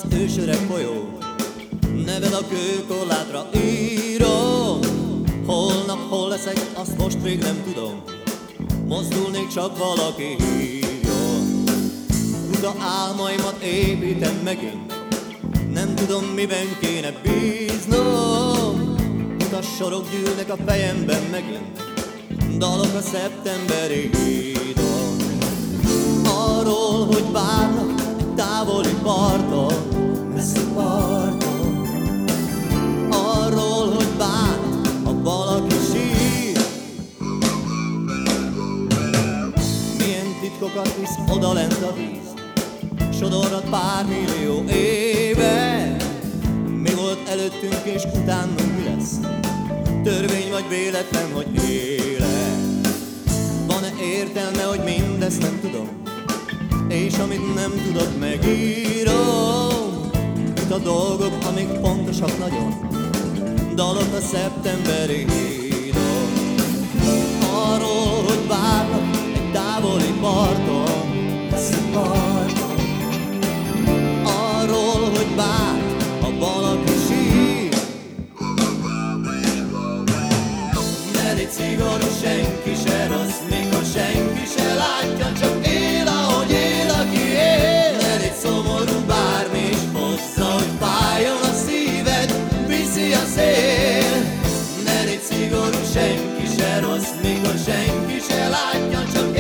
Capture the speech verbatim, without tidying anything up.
ősöreg folyó, neved a kőkorlátra írom. Holnap hol leszek, azt most még nem tudom, mozdulnék, csak valaki hívjon. Buda álmaimat építem megint, nem tudom, miben kéne bíznom. Utas sorok gyűlnek a fejemben megint, dalok a szeptemberi hídon. Arról, hogy várnak egy távoli parton, messzi parton. Arról, hogy bánt, ha valaki sír. Milyen titkokat visz odalent a víz, sodorrat pár millió éve. Mi volt előttünk és utánunk mi lesz? Törvény vagy véletlen, hogy élet? Van-e értelme, hogy mindezt nem tudom, és amit nem tudok, megírom. Itt a dolgok, amik fontosak nagyon, dalok a szeptemberi hídon. Arról, hogy várnak egy távoli parton, messzi parton. Arról, hogy bánt, ha valaki sír. Ne légy szigorú, senki se rossz, mikor senki se látja, csak él, ahogy él, aki él. Ne légy szomorú, bármi is hozza, hogy fájjon a szíved, viszi a szél. Ne légy szigorú, senki se rossz, mikor senki se látja, csak